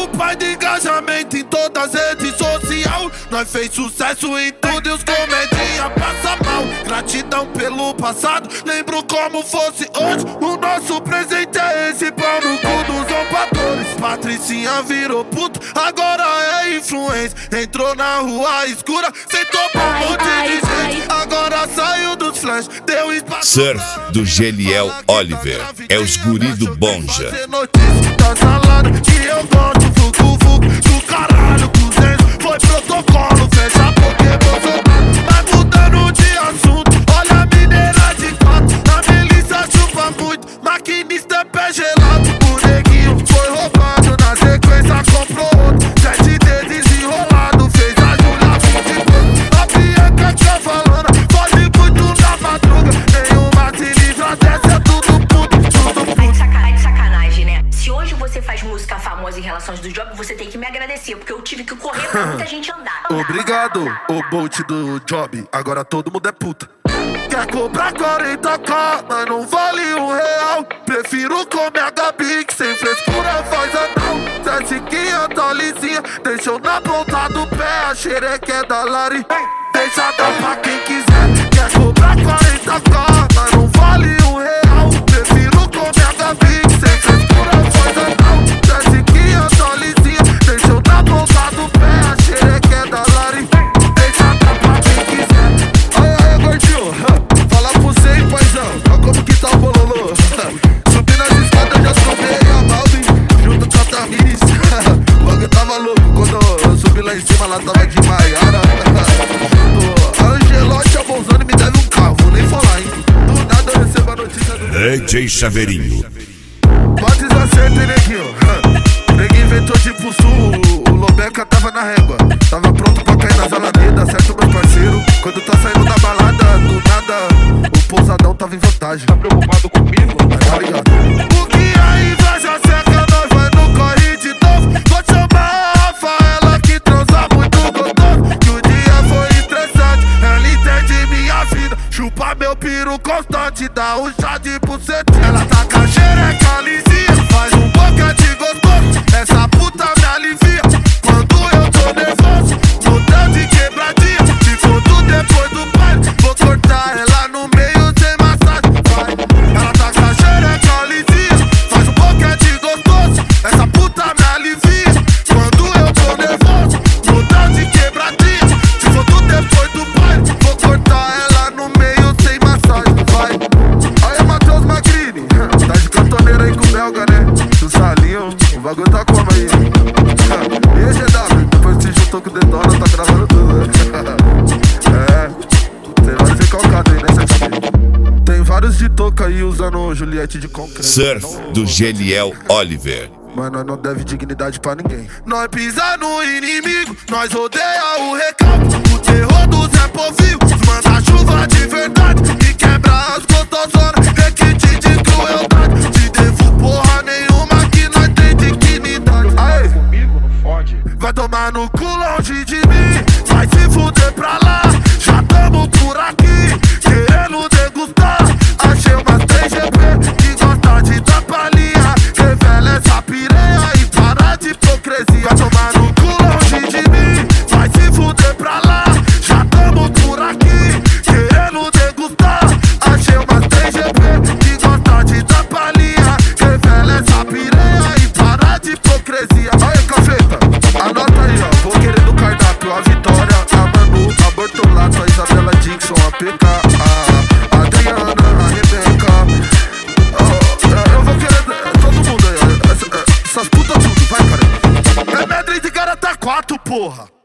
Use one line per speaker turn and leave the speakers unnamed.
pai do engajamento em todas as redes sociais. Nós fez sucesso em tudo e os comedinha passa mal. Gratidão pelo passado, lembro como fosse hoje. O nosso presente é esse, pau no cu dos zombadores. Patricinha virou puto, agora é influência. Entrou na rua escura, sentou pra um monte de gente. Agora saiu dos flash, deu espaço.
Surf do Geliel Oliver, é os guri do Bonja.
Tá salado que eu gosto, vucu do caralho, 200 foi protocolo, fecha a boca, Bolsonaro. Vai mudando de assunto, olha a mineira de 4. A milícia chupa muito, maquinista é pé gelado. O neguinho foi roubado, na sequência comprou outro. 7D desenrolado, fez a Julia 20. A Bianca cavalana, foge muito na madruga. Nenhuma se livra dessa, é tudo puto, tudo puto.
Sacanagem, né? Se hoje você faz música famosa em relações do job, você tem que me agradecer, porque eu tive que correr pra muita gente andar.
Obrigado, o Bolt do job, agora todo mundo é puta. Quer cobrar 40k, mas não vale R$1. Prefiro comer a Gabi, que sem frescura faz anal. 7,500 lisinha, deixou na ponta do pé. A xereca é da Lari, deixa dar pra quem quiser. Quer cobrar 40k, mas não vale R$1. Prefiro comer a Gabi, que sem frescura faz anal. 7,500 lisinha, deixou na ponta do pé. A xereca é da Lari, deixa dar pra quem quiser. Aí, gordinho, fala pro você, paizão, olha como que tá o bololô. Subi nas escadas, já tomei a Malvin, junto com a Tamiris. O bagulho tava louco, quando eu subi lá em cima, lá tava de Maiara. A Angelote, a Bolzano me deve um carro, vou nem falar, hein. Do nada eu recebo a notícia do
DJ Chaveirinho.
Pode desacerto, hein, neguinho. O neguinho inventou de ir pro sul, o Lobeca tava na régua. Tava pronto pra cair nas alamedas, certo, meu parceiro? Quando tá saindo da balada, do nada, o pousadão tava em vantagem.
Tá preocupado comigo?
Tá ligado? O que a inveja seca, nós vai no corre de novo. Vou chamar a Rafaela que transa muito gostoso. Que o dia foi estressante, ela entende minha vida. Chupa meu piru constante, dá um chá de bucetinha. Ela tá com a xereca lisinha, faz um boca de gostoso. Essa puta me alivia quando eu tô nervoso. Montão de quebradinha, se for tudo depois do baile, vou cortar ela no meio sem massagem. Vai, ela tá com a xereca lisinha, faz um boca de gostoso. Essa puta me alivia quando eu tô nervoso. Montão de quebradinha, se for tudo depois do baile, vou cortar ela no meio sem massagem. Vai, aí Matheus Magrini, tá de cantoneira aí com o belga, né? Do salinho, o bagulho tá como aí? E aí, GW, depois que se juntou com o Detona, tá gravando tudo, né? Tem vários recalcados aí, né, CFC? Tem vários de touca aí usando Juliette de concreto.
Surf do Geliel Oliver.
Mas nós não deve dignidade pra ninguém. Nós pisa no inimigo, nós rodeia o recalque. O terror do Zé Povinho, manda chuva de verdade e quebra as gostosonas, requinte de crueldade. Te devo porra nenhuma que nós tem dignidade. Aê,
Comigo não fode.
vai tomar no cu longe de mim, vai se fuder pra lá. Já tamo por aqui, querendo degustar. Achei umas 3GP que gosta de dar palhinha. Revela essa piranha e para de hipocrisia. Vai tomar no cu longe de mim, vai se fuder pra lá. Já tamo por aqui, querendo degustar. Achei umas 3GP que gosta de dar palhinha. Revela essa piranha e para de hipocrisia. Aí, cafeta, anota aí, ó. Vou querer do cardápio a Vitória, a Manu, a Bortolato, a Isabela Dixon, a PK, a Adriana, a Rebeca. Eu vou querer todo mundo aí, ó. Essas putas tudo, vai, cara. É Medley de Garota 4, porra.